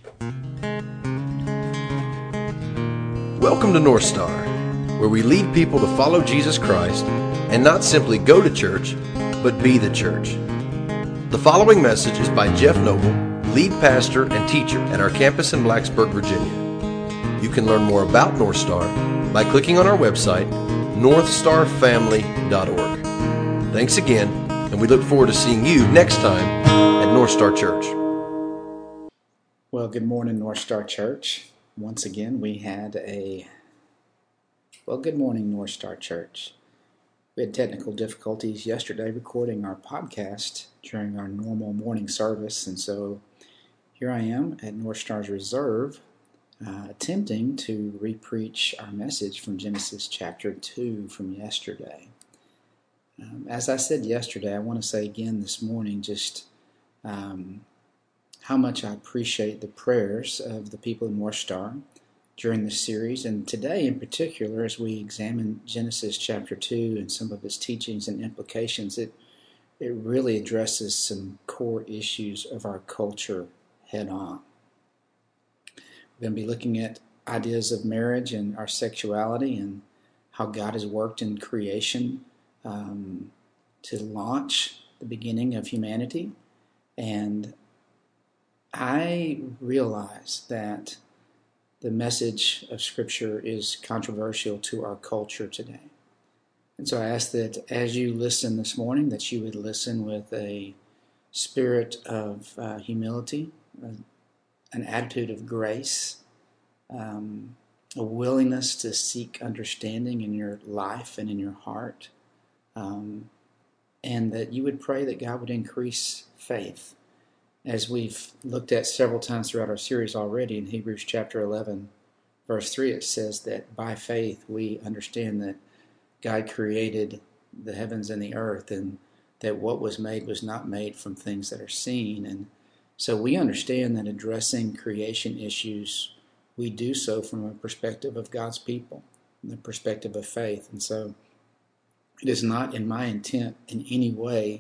Welcome to North Star, where we lead people to follow Jesus Christ and not simply go to church, but be the church. The following message is by Jeff Noble, lead pastor and teacher at our campus in Blacksburg, Virginia. You can learn more about North Star by clicking on our website, northstarfamily.org. Thanks again, and we look forward to seeing you next time at North Star Church. Well, good morning, North Star Church. Once again, good morning, North Star Church. We had technical difficulties yesterday recording our podcast during our normal morning service, and so here I am at North Star's Reserve, attempting to re-preach our message from Genesis chapter 2 from yesterday. As I said yesterday, I want to say again this morning just how much I appreciate the prayers of the people in North Star during this series, and today in particular as we examine Genesis chapter 2 and some of its teachings and implications, it really addresses some core issues of our culture head on. We're going to be looking at ideas of marriage and our sexuality and how God has worked in creation to launch the beginning of humanity. And I realize that the message of Scripture is controversial to our culture today. And so I ask that as you listen this morning, that you would listen with a spirit of humility, an attitude of grace, a willingness to seek understanding in your life and in your heart, and that you would pray that God would increase faith. As we've looked at several times throughout our series already, in Hebrews chapter 11, verse 3, it says that by faith we understand that God created the heavens and the earth, and that what was made was not made from things that are seen. And so we understand that addressing creation issues, we do so from a perspective of God's people, from the perspective of faith. And so it is not in my intent in any way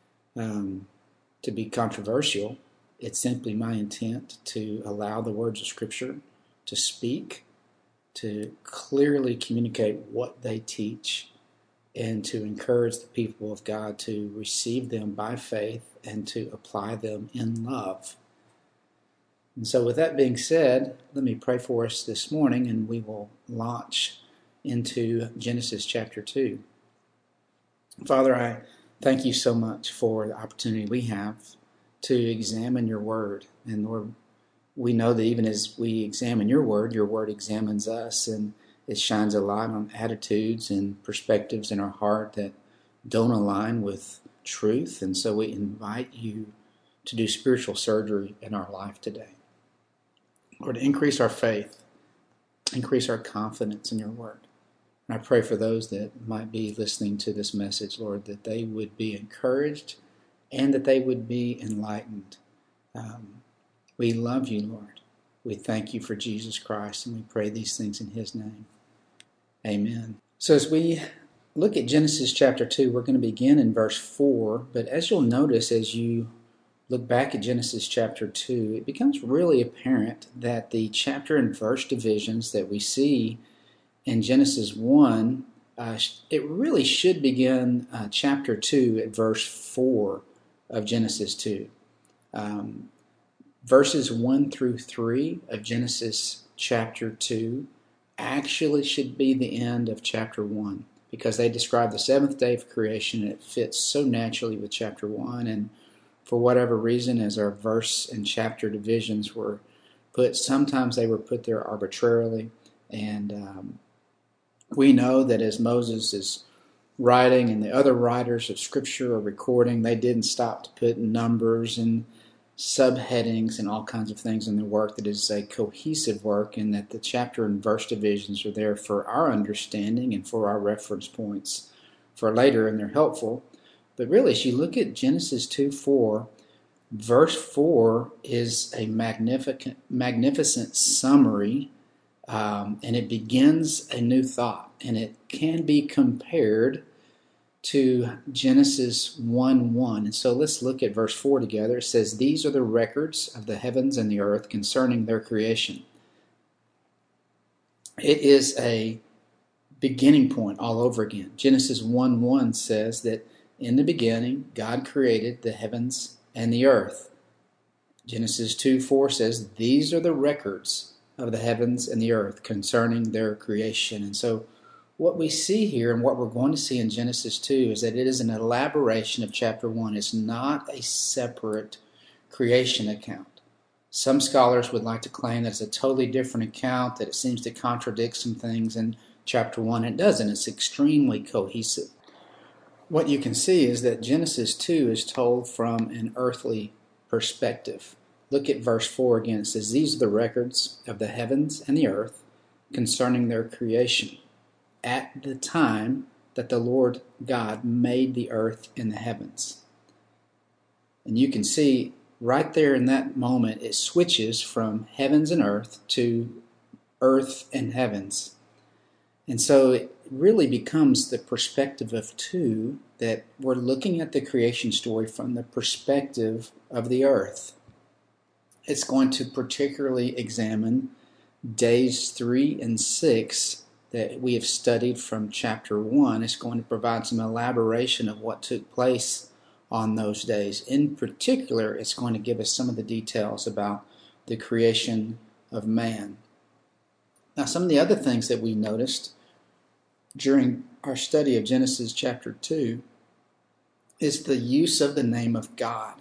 to be controversial. It's simply my intent to allow the words of Scripture to speak, to clearly communicate what they teach, and to encourage the people of God to receive them by faith and to apply them in love. And so with that being said, let me pray for us this morning, and we will launch into Genesis chapter 2. Father, I thank you so much for the opportunity we have to examine your word. And Lord, we know that even as we examine your word examines us, and it shines a light on attitudes and perspectives in our heart that don't align with truth. And so we invite you to do spiritual surgery in our life today. Lord, increase our faith, increase our confidence in your word. I pray for those that might be listening to this message, Lord, that they would be encouraged and that they would be enlightened. We love you, Lord. We thank you for Jesus Christ, and we pray these things in his name. Amen. So as we look at Genesis chapter 2, we're going to begin in verse 4, but as you'll notice as you look back at Genesis chapter 2, it becomes really apparent that the chapter and verse divisions that we see in Genesis 1, it really should begin chapter 2 at verse 4 of Genesis 2. Verses 1 through 3 of Genesis chapter 2 actually should be the end of chapter 1, because they describe the seventh day of creation, and it fits so naturally with chapter 1. And for whatever reason, as our verse and chapter divisions were put, sometimes they were put there arbitrarily, and we know that as Moses is writing and the other writers of Scripture are recording, they didn't stop to put numbers and subheadings and all kinds of things in their work that is a cohesive work, and that the chapter and verse divisions are there for our understanding and for our reference points for later, and they're helpful. But really, as you look at Genesis 2:4, verse 4 is a magnificent summary, and it begins a new thought, and it can be compared to Genesis 1:1. And so let's look at verse 4 together. It says, "These are the records of the heavens and the earth concerning their creation." It is a beginning point all over again. Genesis 1:1 says that in the beginning, God created the heavens and the earth. Genesis 2:4 says, "These are the records of the heavens and the earth concerning their creation." And so what we see here and what we're going to see in Genesis 2 is that it is an elaboration of chapter 1. It's not a separate creation account. Some scholars would like to claim that it's a totally different account, that it seems to contradict some things in chapter 1. It doesn't. It's extremely cohesive. What you can see is that Genesis 2 is told from an earthly perspective. Look at verse 4 again. It says, "These are the records of the heavens and the earth concerning their creation, at the time that the Lord God made the earth and the heavens." And you can see right there in that moment, it switches from heavens and earth to earth and heavens. And so it really becomes the perspective of 2, that we're looking at the creation story from the perspective of the earth. It's going to particularly examine days 3 and 6 that we have studied from chapter 1. It's going to provide some elaboration of what took place on those days. In particular, it's going to give us some of the details about the creation of man. Now, some of the other things that we noticed during our study of Genesis chapter 2 is the use of the name of God.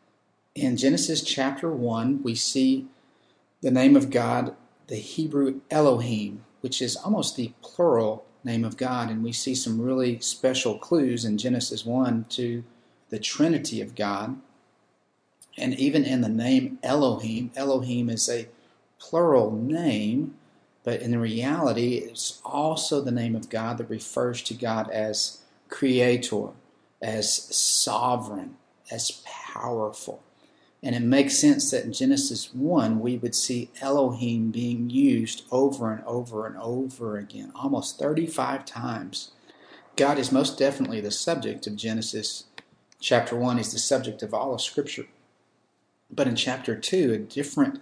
In Genesis chapter 1, we see the name of God, the Hebrew Elohim, which is almost the plural name of God. And we see some really special clues in Genesis 1 to the Trinity of God. And even in the name Elohim, Elohim is a plural name, but in reality, it's also the name of God that refers to God as creator, as sovereign, as powerful. And it makes sense that in Genesis 1, we would see Elohim being used over and over and over again, almost 35 times. God is most definitely the subject of Genesis chapter 1. He's the subject of all of Scripture. But in chapter 2, a different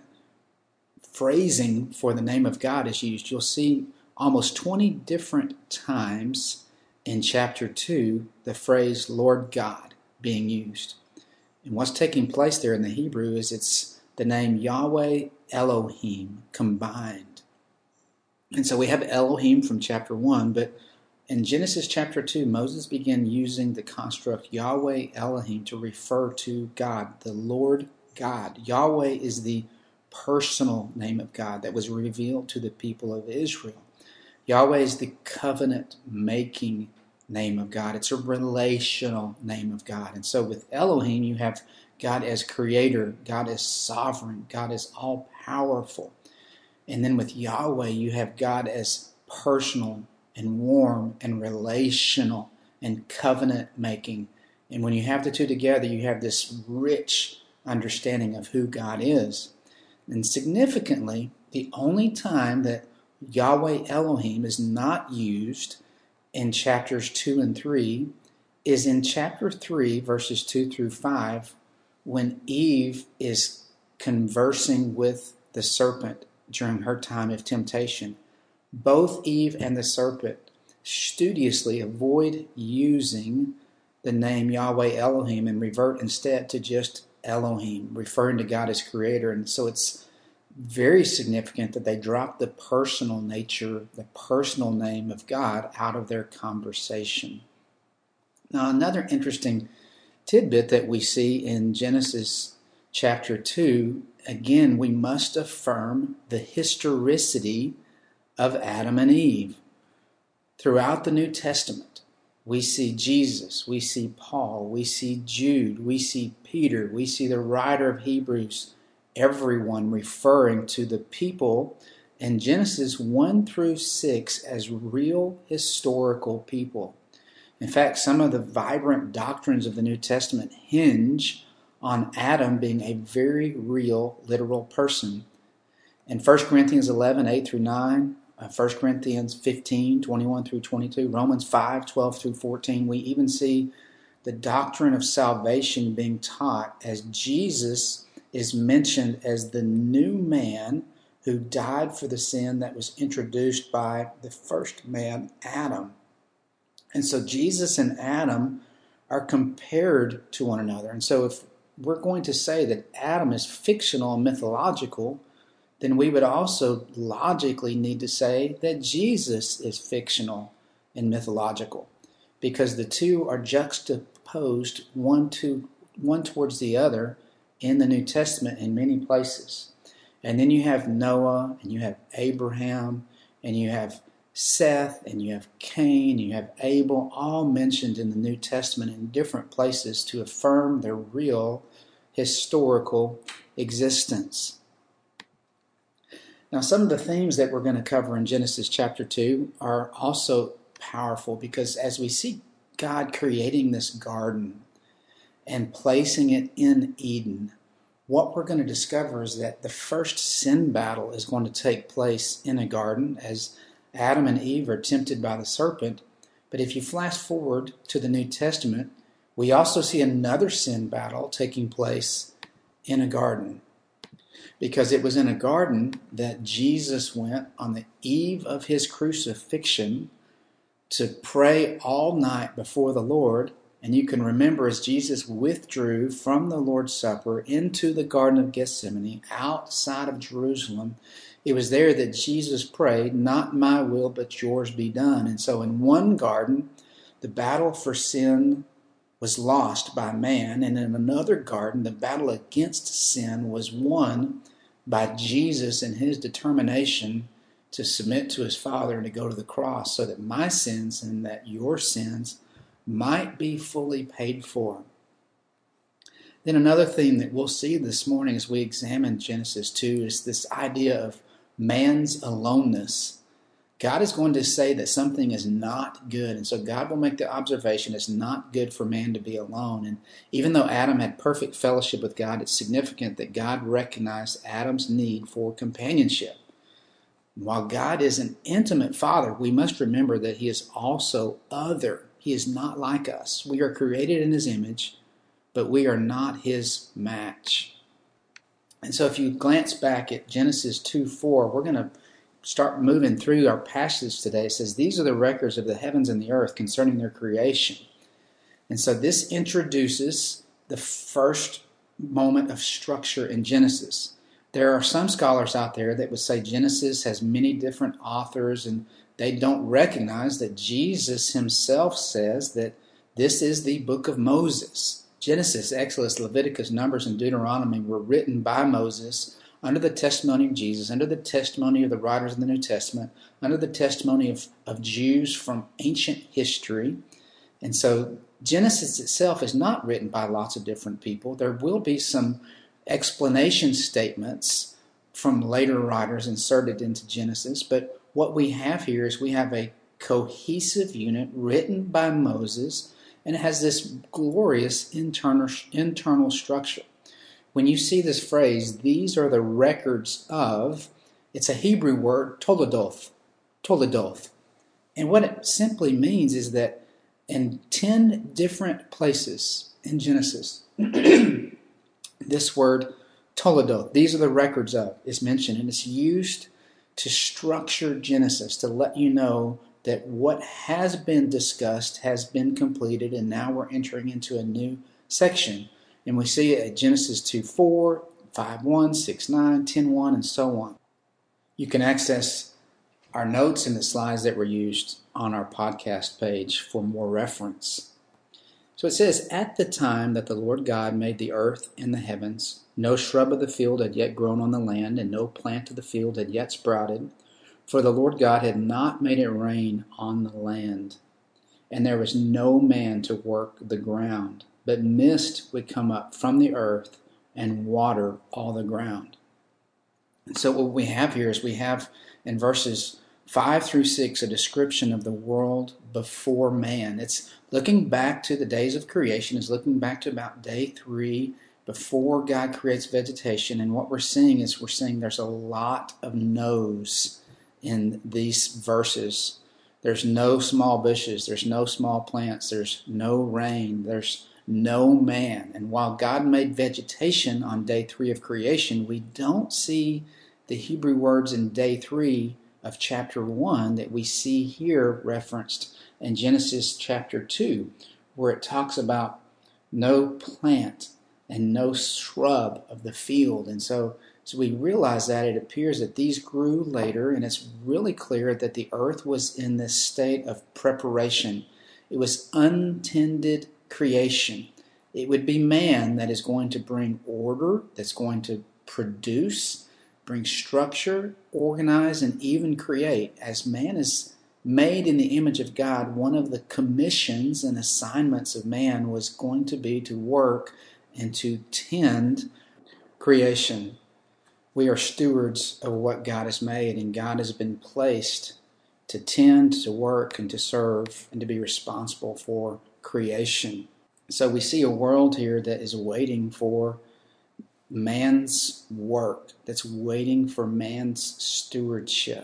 phrasing for the name of God is used. You'll see almost 20 different times in chapter 2 the phrase Lord God being used. And what's taking place there in the Hebrew is it's the name Yahweh Elohim combined. And so we have Elohim from chapter 1, but in Genesis chapter 2, Moses began using the construct Yahweh Elohim to refer to God, the Lord God. Yahweh is the personal name of God that was revealed to the people of Israel. Yahweh is the covenant-making name of God. It's a relational name of God. And so with Elohim, you have God as creator, God as sovereign, God as all-powerful. And then with Yahweh, you have God as personal and warm and relational and covenant-making. And when you have the two together, you have this rich understanding of who God is. And significantly, the only time that Yahweh Elohim is not used in chapters 2 and 3 is in chapter 3, verses 2 through 5, when Eve is conversing with the serpent during her time of temptation. Both Eve and the serpent studiously avoid using the name Yahweh Elohim and revert instead to just Elohim, referring to God as creator. And so it's very significant that they drop the personal nature, the personal name of God out of their conversation. Now, another interesting tidbit that we see in Genesis chapter 2, again, we must affirm the historicity of Adam and Eve. Throughout the New Testament, we see Jesus, we see Paul, we see Jude, we see Peter, we see the writer of Hebrews, everyone referring to the people in Genesis 1 through 6 as real historical people. In fact, some of the vibrant doctrines of the New Testament hinge on Adam being a very real, literal person. In 1 Corinthians 11, 8 through 9, 1 Corinthians 15, 21 through 22, Romans 5, 12 through 14. We even see the doctrine of salvation being taught as Jesus is mentioned as the new man who died for the sin that was introduced by the first man, Adam. And so Jesus and Adam are compared to one another. And so if we're going to say that Adam is fictional and mythological, then we would also logically need to say that Jesus is fictional and mythological, because the two are juxtaposed one towards the other in the New Testament in many places. And then you have Noah, and you have Abraham, and you have Seth, and you have Cain, and you have Abel, all mentioned in the New Testament in different places to affirm their real historical existence. Now, some of the themes that we're going to cover in Genesis chapter 2 are also powerful, because as we see God creating this garden and placing it in Eden, what we're going to discover is that the first sin battle is going to take place in a garden as Adam and Eve are tempted by the serpent. But if you flash forward to the New Testament, we also see another sin battle taking place in a garden. Because it was in a garden that Jesus went on the eve of his crucifixion to pray all night before the Lord. And you can remember as Jesus withdrew from the Lord's Supper into the Garden of Gethsemane outside of Jerusalem, it was there that Jesus prayed, "Not my will, but yours be done." And so in one garden, the battle for sin was lost by man, and in another garden, the battle against sin was won by Jesus and his determination to submit to his Father and to go to the cross so that my sins and that your sins might be fully paid for. Then another theme that we'll see this morning as we examine Genesis 2 is this idea of man's aloneness. God is going to say that something is not good, and so God will make the observation it's not good for man to be alone. And even though Adam had perfect fellowship with God, it's significant that God recognized Adam's need for companionship. While God is an intimate Father, we must remember that he is also other. He is not like us. We are created in his image, but we are not his match. And so if you glance back at Genesis 2:4, we're going to start moving through our passage today. It says, "These are the records of the heavens and the earth concerning their creation." And so this introduces the first moment of structure in Genesis. There are some scholars out there that would say Genesis has many different authors, and they don't recognize that Jesus himself says that this is the book of Moses. Genesis, Exodus, Leviticus, Numbers, and Deuteronomy were written by Moses under the testimony of Jesus, under the testimony of the writers of the New Testament, under the testimony of Jews from ancient history. And so Genesis itself is not written by lots of different people. There will be some explanation statements from later writers inserted into Genesis, but what we have here is we have a cohesive unit written by Moses, and it has this glorious internal structure. When you see this phrase, "these are the records of," it's a Hebrew word, toledoth. And what it simply means is that in 10 different places in Genesis, this word toledoth, "these are the records of," is mentioned, and it's used to structure Genesis, to let you know that what has been discussed has been completed, and now we're entering into a new section. And we see it at Genesis 2:4, 5:1, 6:9, 10:1, and so on. You can access our notes and the slides that were used on our podcast page for more reference. So it says, "At the time that the Lord God made the earth and the heavens, no shrub of the field had yet grown on the land, and no plant of the field had yet sprouted, for the Lord God had not made it rain on the land. And there was no man to work the ground, but mist would come up from the earth and water all the ground." And so what we have here is we have in verses 5 through 6 a description of the world before man. It's looking back to the days of creation. It's looking back to about day 3 before God creates vegetation. And what we're seeing is there's a lot of no's in these verses. There's no small bushes, there's no small plants, there's no rain, there's no man. And while God made vegetation on day 3 of creation, we don't see the Hebrew words in day 3 of chapter 1 that we see here referenced in Genesis chapter 2, where it talks about no plant and no shrub of the field. And so we realize that it appears that these grew later, and it's really clear that the earth was in this state of preparation. It was untended creation. It would be man that is going to bring order, that's going to produce, bring structure, organize, and even create. As man is made in the image of God, one of the commissions and assignments of man was going to be to work and to tend creation. We are stewards of what God has made, and God has been placed to tend, to work, and to serve, and to be responsible for creation. So we see a world here that is waiting for man's work, that's waiting for man's stewardship.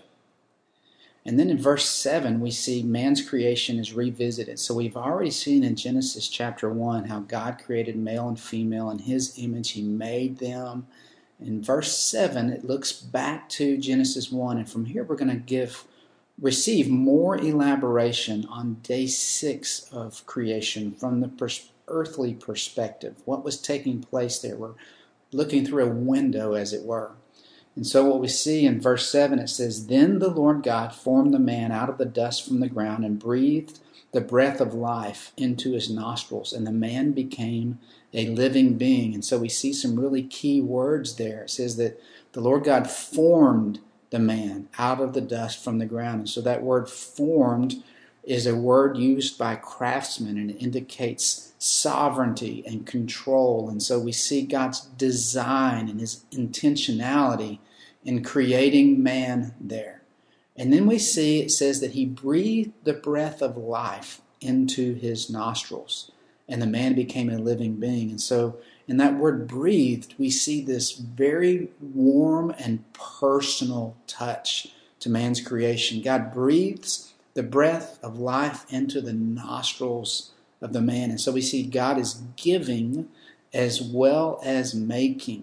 And then in verse 7, we see man's creation is revisited. So we've already seen in Genesis chapter 1 how God created male and female in His image. He made them. In verse 7, it looks back to Genesis 1, and from here we're going to receive more elaboration on day 6 of creation from the earthly perspective. What was taking place there? We're looking through a window, as it were. And so what we see in verse 7, it says, "Then the Lord God formed the man out of the dust from the ground and breathed the breath of life into his nostrils, and the man became a living being." And so we see some really key words there. It says that the Lord God formed the man out of the dust from the ground. And so that word formed is a word used by craftsmen, and it indicates sovereignty and control. And so we see God's design and His intentionality in creating man there. And then we see it says that He breathed the breath of life into his nostrils, and the man became a living being. And so in that word breathed, we see this very warm and personal touch to man's creation. God breathes the breath of life into the nostrils of the man. And so we see God is giving as well as making.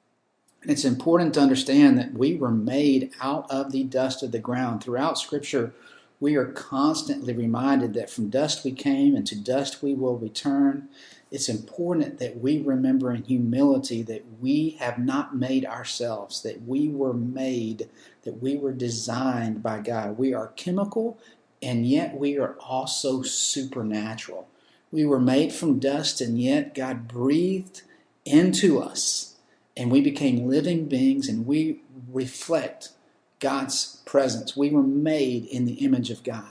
And it's important to understand that we were made out of the dust of the ground. Throughout Scripture, we are constantly reminded that from dust we came and to dust we will return. It's important that we remember in humility that we have not made ourselves, that we were made, that we were designed by God. We are chemical, and yet we are also supernatural. We were made from dust, and yet God breathed into us, and we became living beings, and we reflect God's presence. We were made in the image of God.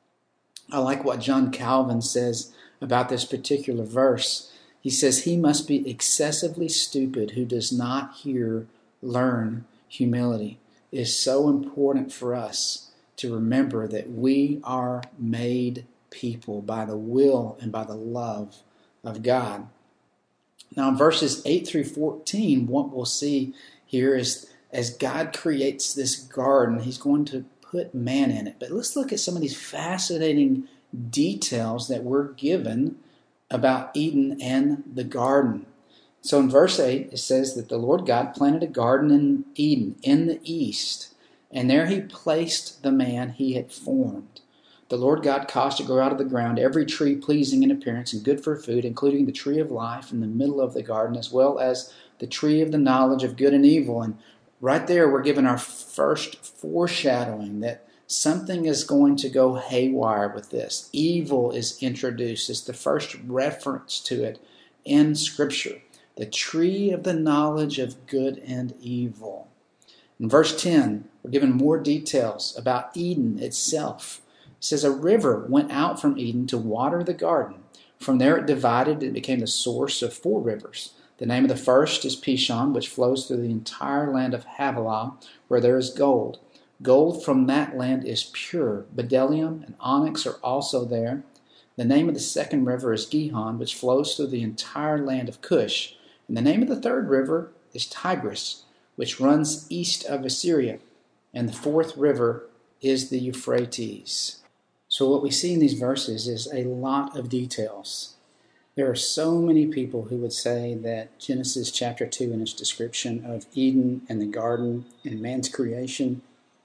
I like what John Calvin says about this particular verse. He says, "He must be excessively stupid who does not here learn humility." It is so important for us to remember that we are made people by the will and by the love of God. Now, in verses 8 through 14, what we'll see here is as God creates this garden, He's going to put man in it. But let's look at some of these fascinating details that we're given about Eden and the garden. So in verse 8, it says that the Lord God planted a garden in Eden in the east, and there He placed the man He had formed. The Lord God caused to grow out of the ground every tree pleasing in appearance and good for food, including the tree of life in the middle of the garden, as well as the tree of the knowledge of good and evil. And right there, we're given our first foreshadowing that something is going to go haywire with this. Evil is introduced. It's the first reference to it in Scripture. The tree of the knowledge of good and evil. In verse 10, we're given more details about Eden itself. It says, "A river went out from Eden to water the garden. From there it divided and became the source of 4 rivers. The name of the first is Pishon, which flows through the entire land of Havilah, where there is gold. Gold from that land is pure. Bdellium and onyx are also there. The name of the second river is Gihon, which flows through the entire land of Cush. And the name of the third river is Tigris, which runs east of Assyria. And the fourth river is the Euphrates. So what we see in these verses is a lot of details. There are so many people who would say that Genesis chapter 2 in its description of Eden and the garden and man's creation,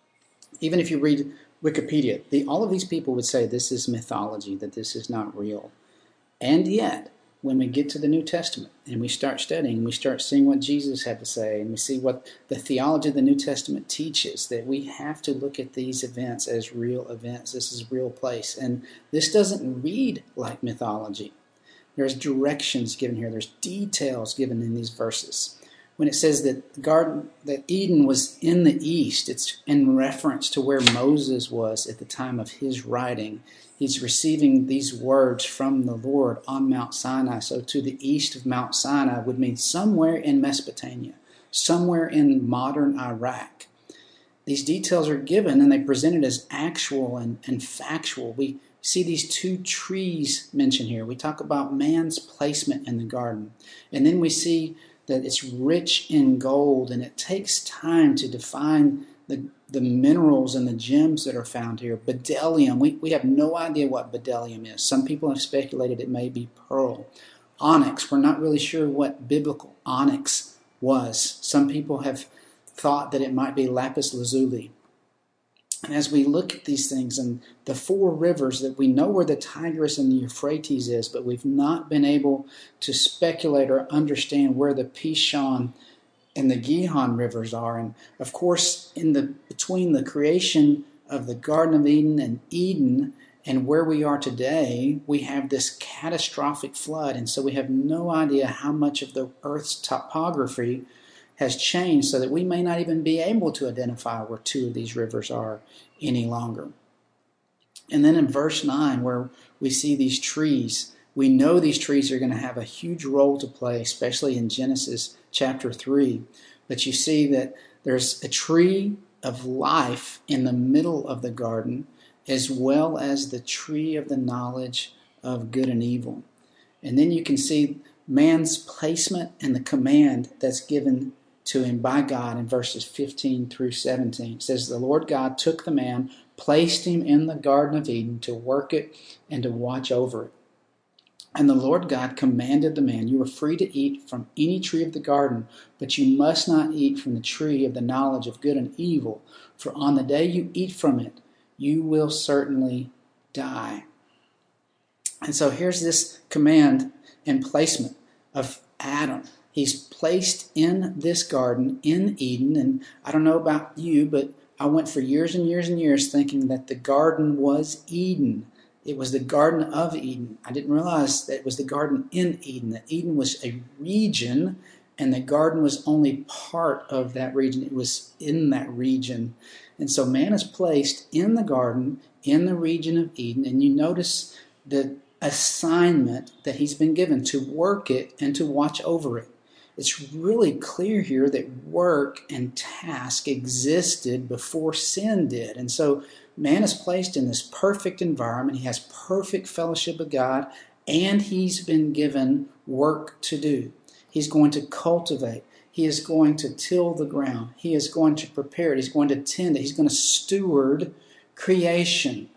even if you read Wikipedia, all of these people would say this is mythology, that this is not real. And yet, when we get to the New Testament and we start studying, we start seeing what Jesus had to say, and we see what the theology of the New Testament teaches, that we have to look at these events as real events. This is a real place. And this doesn't read like mythology. There's directions given here. There's details given in these verses. When it says that Eden was in the east, it's in reference to where Moses was at the time of his writing. He's receiving these words from the Lord on Mount Sinai. So to the east of Mount Sinai would mean somewhere in Mesopotamia, somewhere in modern Iraq. These details are given and they presented as actual and factual. We see these two trees mentioned here. We talk about man's placement in the garden. And then we see that it's rich in gold, and it takes time to define the minerals and the gems that are found here. Bdellium, we have no idea what bdellium is. Some people have speculated it may be pearl. Onyx, we're not really sure what biblical onyx was. Some people have thought that it might be lapis lazuli. And as we look at these things and the four rivers, that we know where the Tigris and the Euphrates is, but we've not been able to speculate or understand where the Pishon and the Gihon rivers are. And of course, between the creation of the Garden of Eden and where we are today, we have this catastrophic flood. And so we have no idea how much of the earth's topography has changed, so that we may not even be able to identify where two of these rivers are any longer. And then in verse 9, where we see these trees, we know these trees are going to have a huge role to play, especially in Genesis chapter 3. But you see that there's a tree of life in the middle of the garden, as well as the tree of the knowledge of good and evil. And then you can see man's placement and the command that's given to him by God in verses 15 through 17. It says, the Lord God took the man, placed him in the Garden of Eden to work it and to watch over it. And the Lord God commanded the man, you are free to eat from any tree of the garden, but you must not eat from the tree of the knowledge of good and evil, for on the day you eat from it, you will certainly die. And so here's this command and placement of Adam. He's placed in this garden in Eden, and I don't know about you, but I went for years and years and years thinking that the garden was Eden. It was the Garden of Eden. I didn't realize that it was the Garden in Eden, that Eden was a region, and the garden was only part of that region. It was in that region. And so man is placed in the garden, in the region of Eden, and you notice the assignment that he's been given to work it and to watch over it. It's really clear here that work and task existed before sin did. And so man is placed in this perfect environment. He has perfect fellowship with God, and he's been given work to do. He's going to cultivate. He is going to till the ground. He is going to prepare it. He's going to tend it. He's going to steward creation.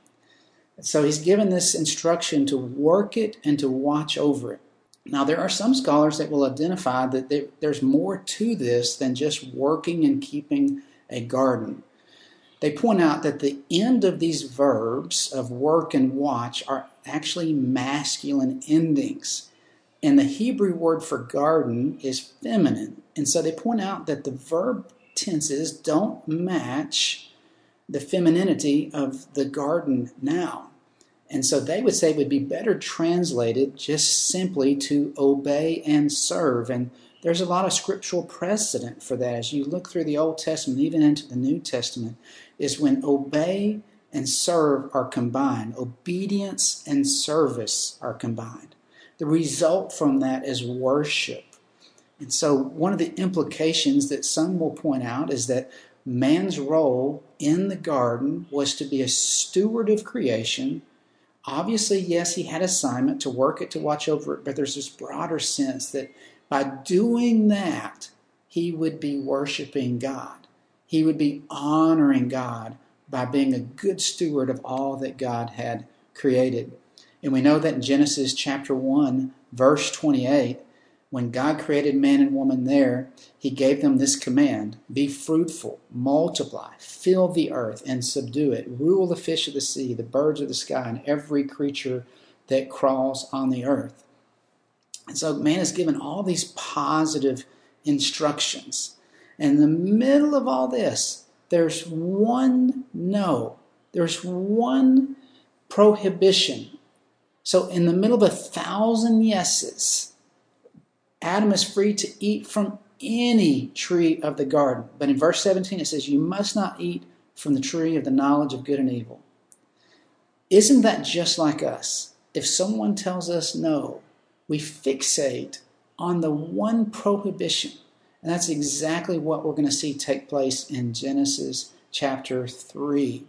So he's given this instruction to work it and to watch over it. Now, there are some scholars that will identify that there's more to this than just working and keeping a garden. They point out that the end of these verbs of work and watch are actually masculine endings. And the Hebrew word for garden is feminine. And so they point out that the verb tenses don't match the femininity of the garden now. And so they would say it would be better translated just simply to obey and serve. And there's a lot of scriptural precedent for that. As you look through the Old Testament, even into the New Testament, is when obey and serve are combined. Obedience and service are combined. The result from that is worship. And so one of the implications that some will point out is that man's role in the garden was to be a steward of creation. Obviously, yes, he had assignment to work it, to watch over it, but there's this broader sense that by doing that, he would be worshiping God. He would be honoring God by being a good steward of all that God had created. And we know that in Genesis chapter 1, verse 28, when God created man and woman there, he gave them this command: be fruitful, multiply, fill the earth and subdue it, rule the fish of the sea, the birds of the sky, and every creature that crawls on the earth. And so man is given all these positive instructions. And in the middle of all this, there's one no. There's one prohibition. So in the middle of 1,000 yeses, Adam is free to eat from any tree of the garden. But in verse 17 it says, you must not eat from the tree of the knowledge of good and evil. Isn't that just like us? If someone tells us no, we fixate on the one prohibition. And that's exactly what we're going to see take place in Genesis chapter 3.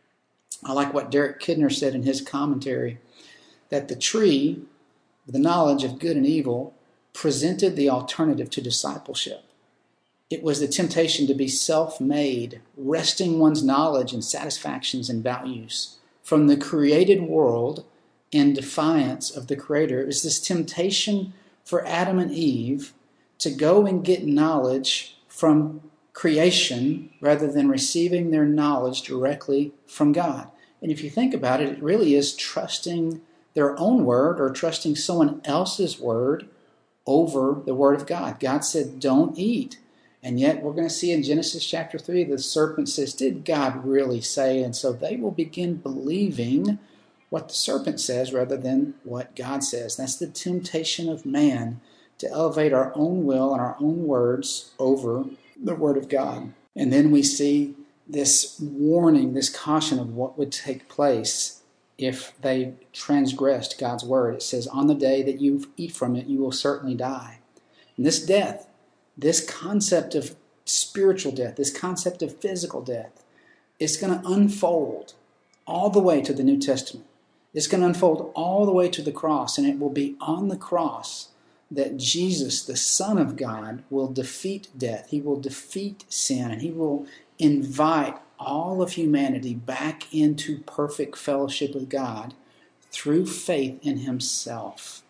I like what Derek Kidner said in his commentary, that the tree, the knowledge of good and evil, presented the alternative to discipleship. It was the temptation to be self-made, wresting one's knowledge and satisfactions and values from the created world in defiance of the Creator. It was this temptation for Adam and Eve to go and get knowledge from creation rather than receiving their knowledge directly from God. And if you think about it, it really is trusting their own word or trusting someone else's word over the word of God. God said, don't eat. And yet we're going to see in Genesis chapter 3, the serpent says, did God really say? And so they will begin believing what the serpent says rather than what God says. That's the temptation of man, to elevate our own will and our own words over the word of God. And then we see this warning, this caution of what would take place if they transgressed God's word. It says, on the day that you eat from it, you will certainly die. And this death, this concept of spiritual death, this concept of physical death, is going to unfold all the way to the New Testament. It's going to unfold all the way to the cross, and it will be on the cross that Jesus, the Son of God, will defeat death. He will defeat sin, and he will invite all of humanity back into perfect fellowship with God through faith in himself.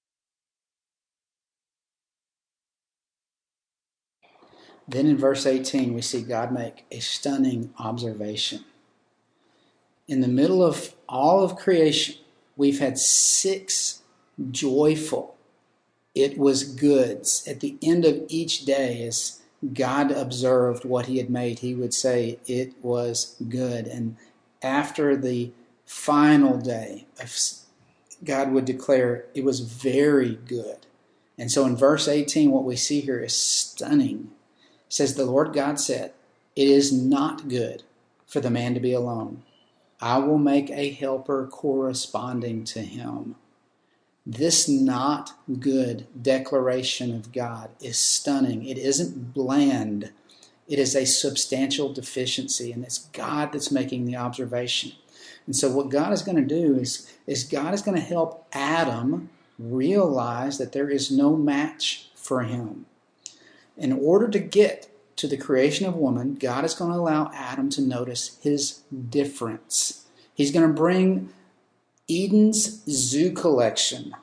Then in verse 18, we see God make a stunning observation. In the middle of all of creation, we've had 6 joyful, it was goods. At the end of each day, as God observed what he had made, he would say, it was good. And after the final day, God would declare, it was very good. And so in verse 18, what we see here is stunning. It says, the Lord God said, it is not good for the man to be alone. I will make a helper corresponding to him. This not good declaration of God is stunning. It isn't bland. It is a substantial deficiency, and it's God that's making the observation. And so what God is going to do is God is going to help Adam realize that there is no match for him. In order to get to the creation of woman, God is going to allow Adam to notice his difference. He's going to bring Eden's zoo collection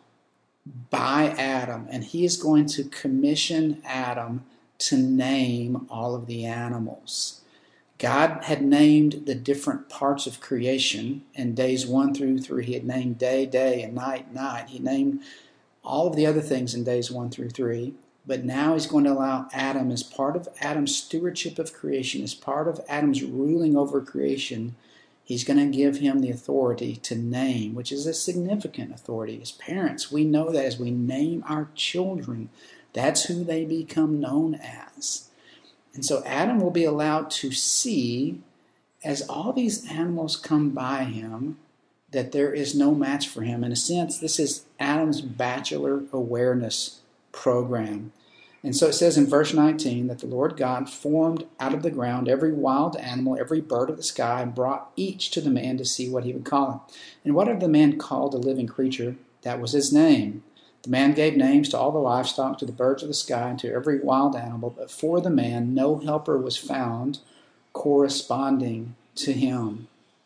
by Adam, and he is going to commission Adam to name all of the animals. God had named the different parts of creation in days 1 through 3. He had named day, day, and night, night. He named all of the other things in days 1 through 3. But now he's going to allow Adam, as part of Adam's stewardship of creation, as part of Adam's ruling over creation, he's going to give him the authority to name, which is a significant authority. As parents, we know that as we name our children, that's who they become known as. And so Adam will be allowed to see, as all these animals come by him, that there is no match for him. In a sense, this is Adam's bachelor awareness program. And so it says in verse 19 that the Lord God formed out of the ground every wild animal, every bird of the sky, and brought each to the man to see what he would call it. And whatever the man called a living creature, that was his name. The man gave names to all the livestock, to the birds of the sky, and to every wild animal. But for the man no helper was found corresponding to him.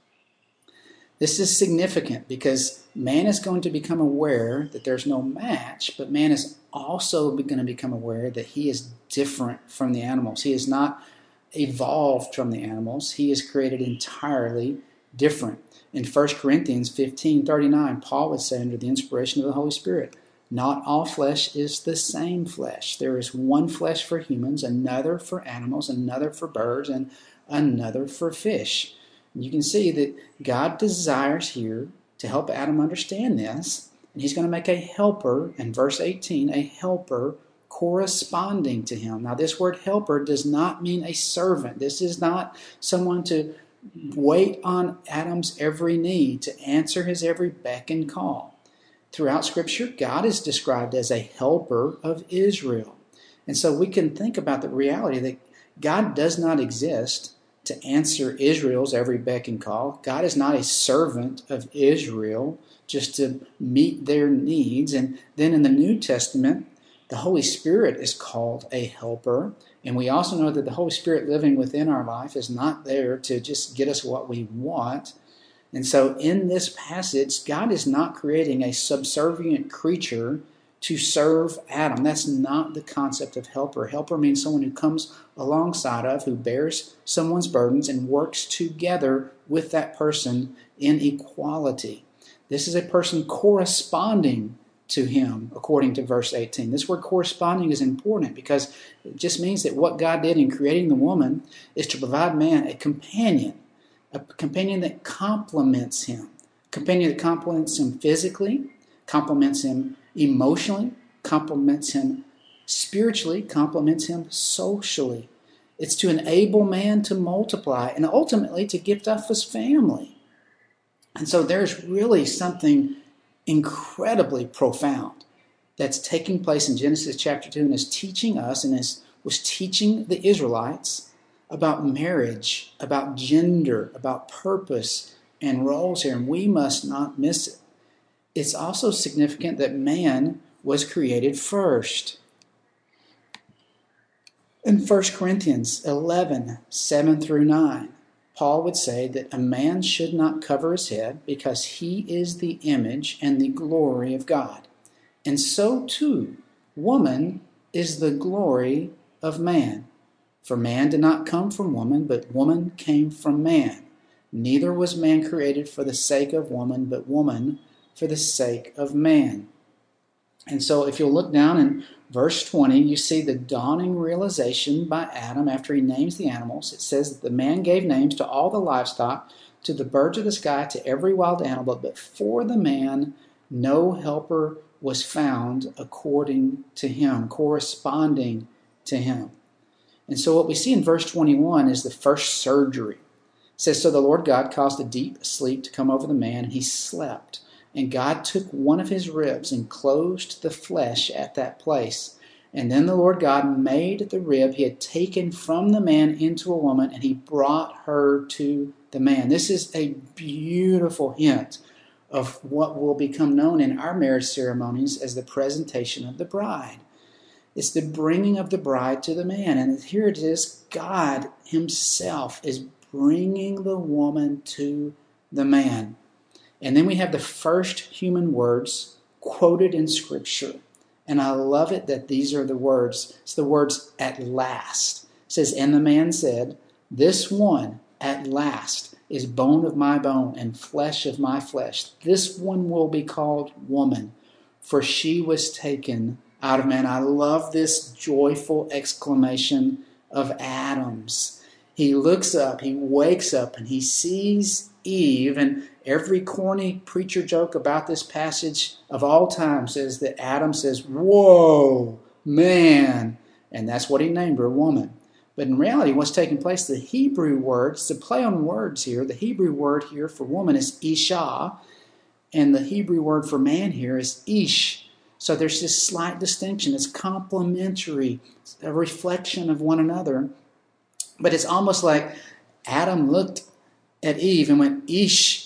This is significant because man is going to become aware that there's no match, but man is also going to become aware that he is different from the animals. He is not evolved from the animals. He is created entirely different. In 1 Corinthians 15:39, Paul would say, under the inspiration of the Holy Spirit, not all flesh is the same flesh. There is one flesh for humans, another for animals, another for birds, and another for fish. You can see that God desires here to help Adam understand this, and he's going to make a helper, in verse 18, a helper corresponding to him. Now, this word helper does not mean a servant. This is not someone to wait on Adam's every need, to answer his every beck and call. Throughout Scripture, God is described as a helper of Israel. And so we can think about the reality that God does not exist to answer Israel's every beck and call. God is not a servant of Israel just to meet their needs. And then in the New Testament, the Holy Spirit is called a helper. And we also know that the Holy Spirit living within our life is not there to just get us what we want. And so in this passage, God is not creating a subservient creature to serve Adam. That's not the concept of helper. Helper means someone who comes alongside of, who bears someone's burdens and works together with that person in equality. This is a person corresponding to him, according to verse 18. This word corresponding is important because it just means that what God did in creating the woman is to provide man a companion that complements him, a companion that complements him physically, complements him emotionally, complements him spiritually, complements him socially. It's to enable man to multiply and ultimately to gift off his family. And so there's really something incredibly profound that's taking place in Genesis chapter 2 and is teaching us and was teaching the Israelites about marriage, about gender, about purpose and roles here, and we must not miss it. It's also significant that man was created first. In 1 Corinthians 11, 7 through 9, Paul would say that a man should not cover his head because he is the image and the glory of God. And so too, woman is the glory of man. For man did not come from woman, but woman came from man. Neither was man created for the sake of woman, but woman for the sake of man. And so if you'll look down in verse 20, you see the dawning realization by Adam after he names the animals. It says that the man gave names to all the livestock, to the birds of the sky, to every wild animal, but for the man no helper was found according to him, corresponding to him. And so what we see in verse 21 is the first surgery. It says, so the Lord God caused a deep sleep to come over the man, and he slept. And God took one of his ribs and closed the flesh at that place. And then the Lord God made the rib he had taken from the man into a woman, and he brought her to the man. This is a beautiful hint of what will become known in our marriage ceremonies as the presentation of the bride. It's the bringing of the bride to the man. And here it is, God himself is bringing the woman to the man. And then we have the first human words quoted in Scripture. And I love it that these are the words. It's the words, at last. It says, and the man said, this one, at last, is bone of my bone and flesh of my flesh. This one will be called woman, for she was taken out of man. I love this joyful exclamation of Adam's. He looks up, he wakes up, and he sees Eve. And every corny preacher joke about this passage of all time says that Adam says, whoa, man. And that's what he named her, woman. But in reality, what's taking place, the Hebrew word, it's a play on words here. The Hebrew word here for woman is Isha, and the Hebrew word for man here is Ish. So there's this slight distinction. It's complementary, a reflection of one another. But it's almost like Adam looked at Eve and went, Ish,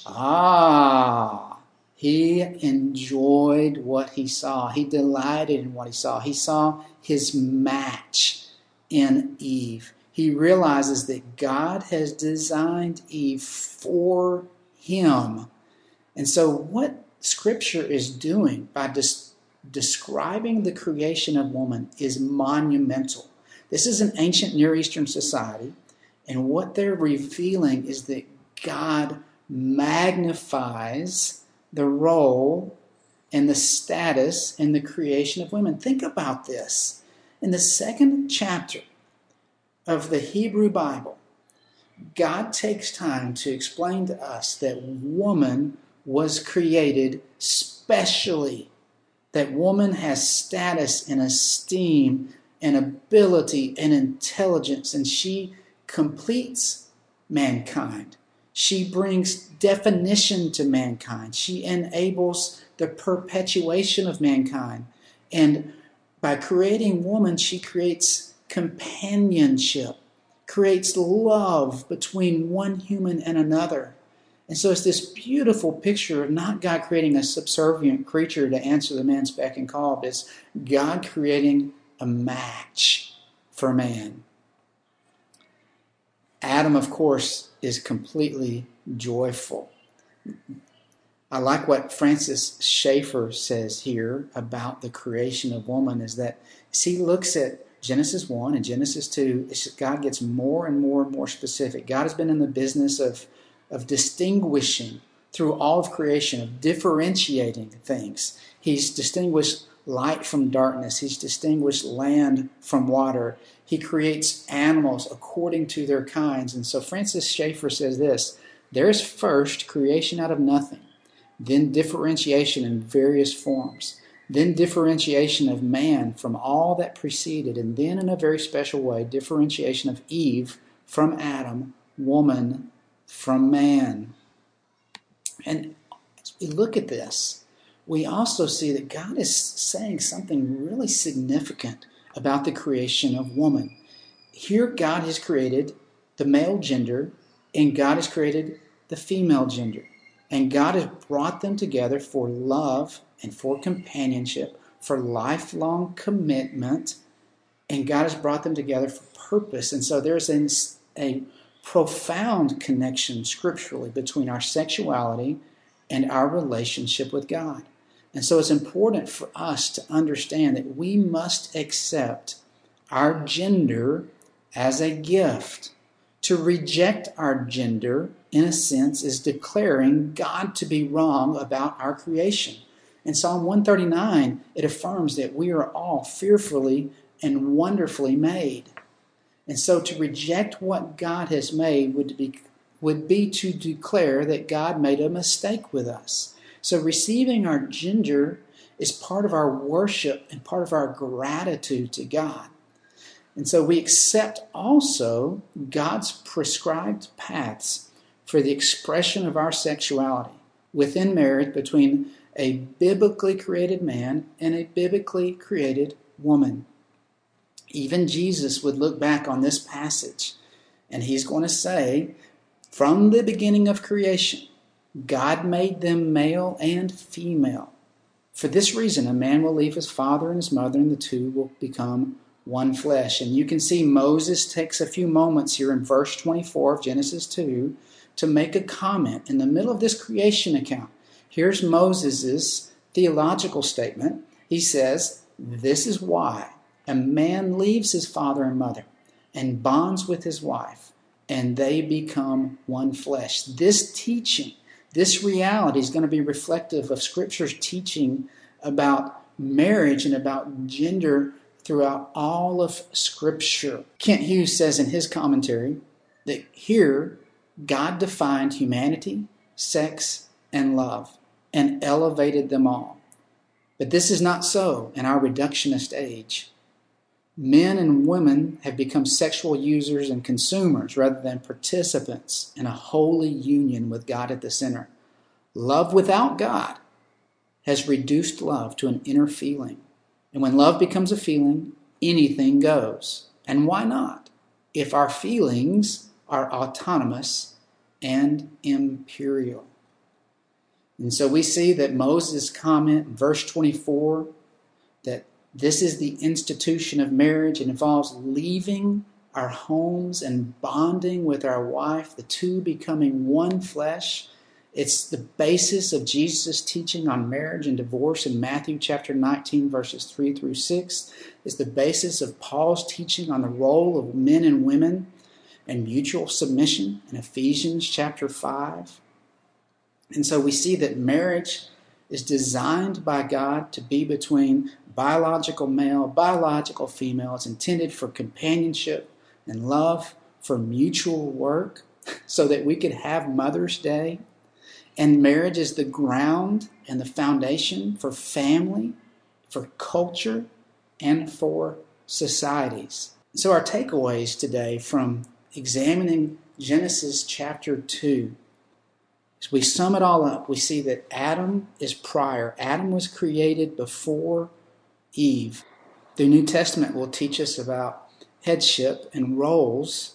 He enjoyed what he saw. He delighted in what he saw. He saw his match in Eve. he realizes that God has designed Eve for him. And so what Scripture is doing by describing the creation of woman is monumental. This is an ancient Near Eastern society, and what they're revealing is that God magnifies the role and the status in the creation of women. Think about this. In the second chapter of the Hebrew Bible, God takes time to explain to us that woman was created specially, that woman has status and esteem and ability and intelligence, and she completes mankind. She brings definition to mankind. She enables the perpetuation of mankind. And by creating woman, she creates companionship, creates love between one human and another. And so it's this beautiful picture of not God creating a subservient creature to answer the man's beck and call, but it's God creating a match for man. Adam, of course, is completely joyful. I like what Francis Schaeffer says here about the creation of woman, is that as he looks at Genesis 1 and Genesis 2, God gets more and more and more specific. God has been in the business of distinguishing through all of creation, of differentiating things. He's distinguished light from darkness. He's distinguished land from water. He creates animals according to their kinds. And so Francis Schaeffer says this: there's first creation out of nothing, then differentiation in various forms, then differentiation of man from all that preceded, and then in a very special way, differentiation of Eve from Adam, woman from man. And as we look at this, we also see that God is saying something really significant about the creation of woman. Here God has created the male gender, and God has created the female gender. And God has brought them together for love and for companionship, for lifelong commitment, and God has brought them together for purpose. And so there's a profound connection scripturally between our sexuality and our relationship with God. And so it's important for us to understand that we must accept our gender as a gift. To reject our gender, in a sense, is declaring God to be wrong about our creation. In Psalm 139, it affirms that we are all fearfully and wonderfully made. And so to reject what God has made would be to declare that God made a mistake with us. So receiving our gender is part of our worship and part of our gratitude to God. And so we accept also God's prescribed paths for the expression of our sexuality within marriage between a biblically created man and a biblically created woman. Even Jesus would look back on this passage, and he's going to say, from the beginning of creation, God made them male and female. For this reason, a man will leave his father and his mother, and the two will become one flesh. And you can see Moses takes a few moments here in verse 24 of Genesis 2 to make a comment in the middle of this creation account. Here's Moses' theological statement. He says, this is why a man leaves his father and mother and bonds with his wife, and they become one flesh. This teaching, this reality is going to be reflective of Scripture's teaching about marriage and about gender throughout all of Scripture. Kent Hughes says in his commentary that here God defined humanity, sex, and love and elevated them all. But this is not so in our reductionist age. Men and women have become sexual users and consumers rather than participants in a holy union with God at the center. Love without God has reduced love to an inner feeling. And when love becomes a feeling, anything goes. And why not? If our feelings are autonomous and imperial. And so we see that Moses' comment in verse 24 that this is the institution of marriage. It involves leaving our homes and bonding with our wife, the two becoming one flesh. It's the basis of Jesus' teaching on marriage and divorce in Matthew chapter 19, verses 3 through 6. It's the basis of Paul's teaching on the role of men and women and mutual submission in Ephesians chapter 5. And so we see that marriage is designed by God to be between biological male, biological female. It's intended for companionship and love, for mutual work, so that we could have Mother's Day. And marriage is the ground and the foundation for family, for culture, and for societies. So our takeaways today from examining Genesis chapter 2, as we sum it all up, we see that Adam is prior. Adam was created before Eve. The New Testament will teach us about headship and roles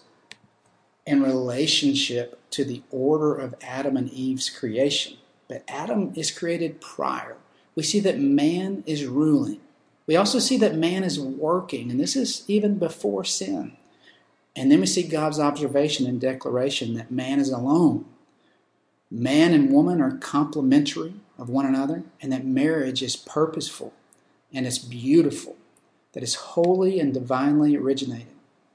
in relationship to the order of Adam and Eve's creation. But Adam is created prior. We see that man is ruling. We also see that man is working, and this is even before sin. And then we see God's observation and declaration that man is alone. Man and woman are complementary of one another, and that marriage is purposeful and it's beautiful, that it's holy and divinely originated.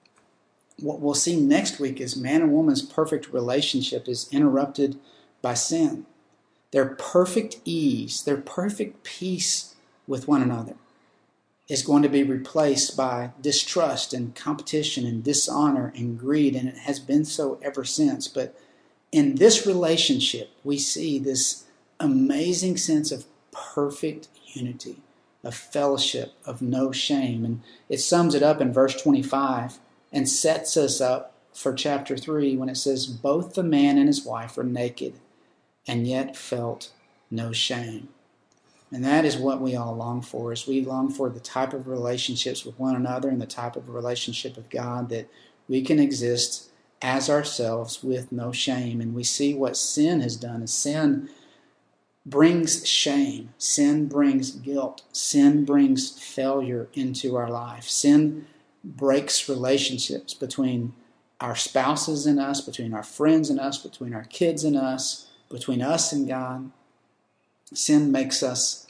What we'll see next week is man and woman's perfect relationship is interrupted by sin. Their perfect ease, their perfect peace with one another is going to be replaced by distrust and competition and dishonor and greed, and it has been so ever since. But in this relationship, we see this amazing sense of perfect unity, of fellowship, of no shame. And it sums it up in verse 25 and sets us up for chapter 3 when it says, both the man and his wife were naked and yet felt no shame. And that is what we all long for, is we long for the type of relationships with one another and the type of relationship with God that we can exist as ourselves with no shame. And we see what sin has done is sin brings shame. Sin brings guilt. Sin brings failure into our life. Sin breaks relationships between our spouses and us, between our friends and us, between our kids and us, between us and God. Sin makes us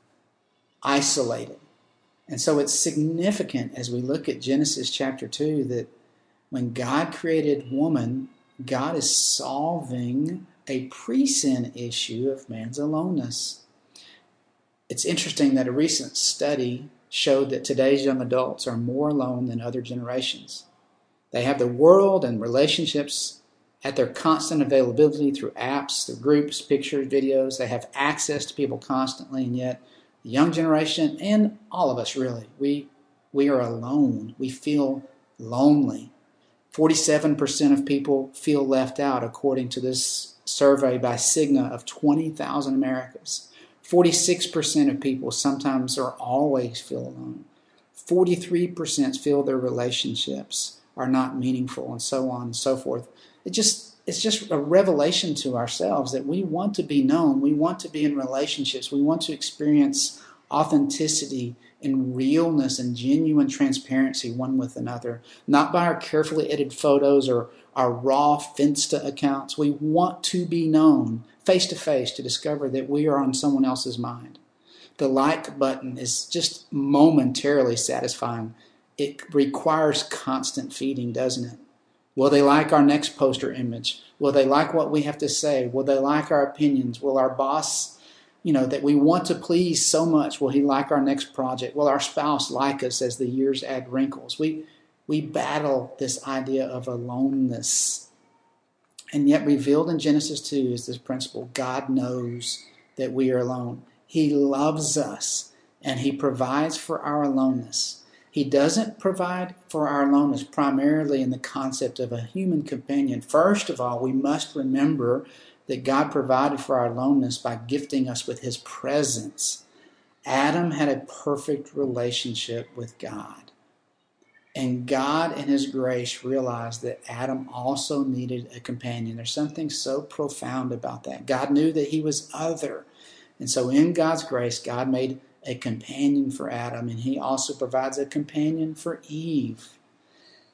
isolated. And so it's significant as we look at Genesis chapter 2 that when God created woman, God is solving a pre-sin issue of man's aloneness. It's interesting that a recent study showed that today's young adults are more alone than other generations. They have the world and relationships at their constant availability through apps, through groups, pictures, videos. They have access to people constantly, and yet the young generation, and all of us really, we are alone. We feel lonely. 47% of people feel left out, according to this survey by Cigna of 20,000 Americans. 46% of people sometimes or always feel alone. 43% feel their relationships are not meaningful, and so on and so forth. It's just a revelation to ourselves that we want to be known. We want to be in relationships. We want to experience authenticity and realness and genuine transparency one with another, not by our carefully edited photos or our raw Finsta accounts. We want to be known face to face to discover that we are on someone else's mind. The like button is just momentarily satisfying. It requires constant feeding, doesn't it? Will they like our next poster image? Will they like what we have to say? Will they like our opinions? Will our boss, that we want to please so much, will he like our next project? Will our spouse like us as the years add wrinkles? We battle this idea of aloneness. And yet revealed in Genesis 2 is this principle. God knows that we are alone. He loves us, and he provides for our aloneness. He doesn't provide for our aloneness primarily in the concept of a human companion. First of all, we must remember that God provided for our aloneness by gifting us with his presence. Adam had a perfect relationship with God. And God in his grace realized that Adam also needed a companion. There's something so profound about that. God knew that he was other. And so in God's grace, God made a companion for Adam, and he also provides a companion for Eve.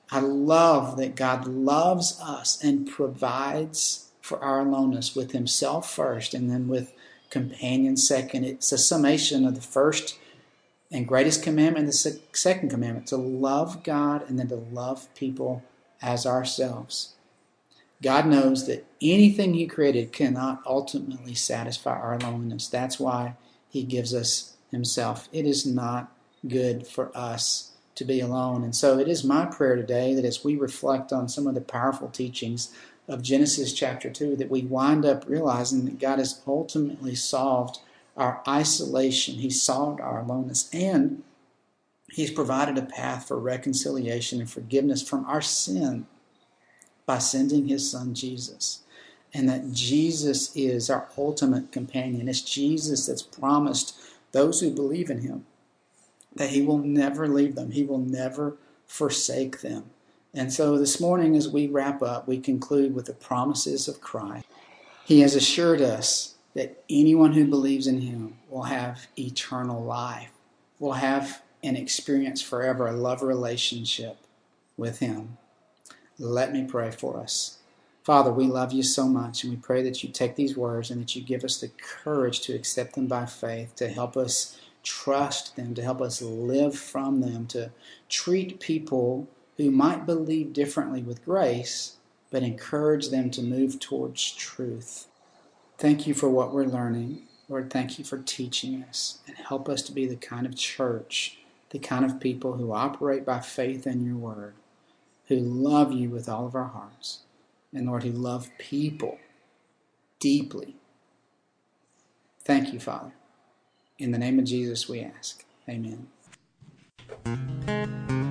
I love that God loves us and provides for our aloneness with himself first and then with companions second. It's a summation of the first and greatest commandment and the second commandment, to love God and then to love people as ourselves. God knows that anything he created cannot ultimately satisfy our loneliness. That's why he gives us himself. It is not good for us to be alone. And so it is my prayer today that as we reflect on some of the powerful teachings of Genesis chapter 2, that we wind up realizing that God has ultimately solved our isolation. He solved our aloneness, and he's provided a path for reconciliation and forgiveness from our sin by sending his son Jesus. And that Jesus is our ultimate companion. It's Jesus that's promised those who believe in him that he will never leave them. He will never forsake them. And so this morning, as we wrap up, we conclude with the promises of Christ. He has assured us that anyone who believes in him will have eternal life, will have and experience forever a love relationship with him. Let me pray for us. Father, we love you so much, and we pray that you take these words and that you give us the courage to accept them by faith, to help us trust them, to help us live from them, to treat people who might believe differently with grace, but encourage them to move towards truth. Thank you for what we're learning. Lord, thank you for teaching us, and help us to be the kind of church, the kind of people who operate by faith in your word, who love you with all of our hearts, and Lord, who love people deeply. Thank you, Father. In the name of Jesus we ask. Amen.